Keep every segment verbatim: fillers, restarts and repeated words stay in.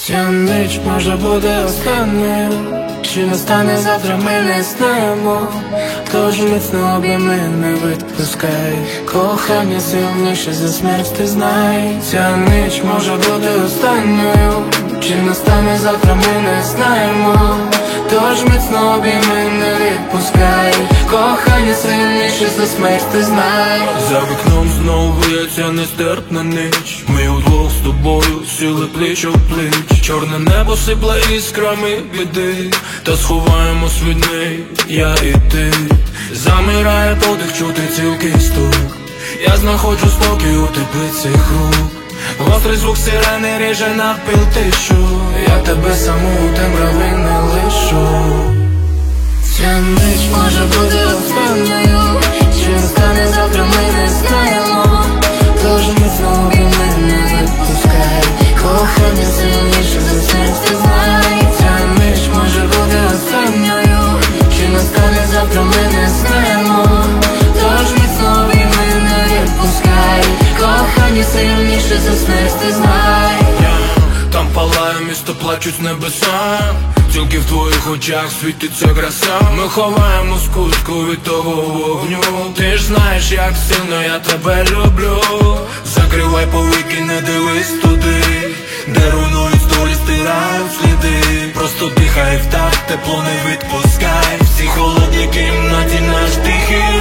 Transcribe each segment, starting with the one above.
Ця ніч може бути останньою, чи настане завтра, ми не знаємо. Тож міцно обійми, не відпускай. Кохання сильніше за смерть, ти знай. Ця ніч може бути останньою, чи настане завтра, ми не знаємо. Тож міцно обійми, не відпускай. Кохання сильніше за смерть, ти знай. За вікном знову виється нестерпна ніч. Ми удвох з тобою сіли пліч у пліч. Чорне небо сипле іскрами біди, та сховаємось від неї, я і ти. Замирає подих, чути цілкий стук. Я знаходжу спокій у теплиці рук. Гострий звук сирени ріже навпіл тишу. Я тебе саму у темряві не лишу. Ця ніч може бути останньою, чи настане завтра, ми не знаємо. Тож міцно обійми, не відпускай. Кохання сильніше за смерть, ти знай. Ця ніч може бути останньою, чи настане завтра, ми не знаємо. Тож міцно обійми, не відпускай. Кохання сильніше за смерть, ти знай. Там палає місто, плачуть небеса. Тільки в твоїх очах світиться краса. Ми ховаємо скутку від того вогню. Ти ж знаєш, як сильно я тебе люблю. Закривай повіки, не дивись туди, де руйнують столі, стирають сліди. Просто дихай в так, тепло не відпускай. Всі холодні кімнаті, наш тихий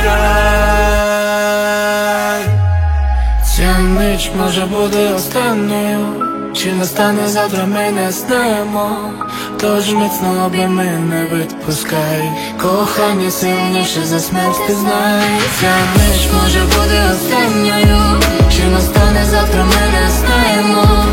рай. Ця ніч може бути останньою, чи настане завтра, ми не знаємо. Тож міцно обійми, не відпускай. Кохання сильніше за смерть, ти знай. Ця ніч може бути останньою, чи настане завтра, ми не знаємо.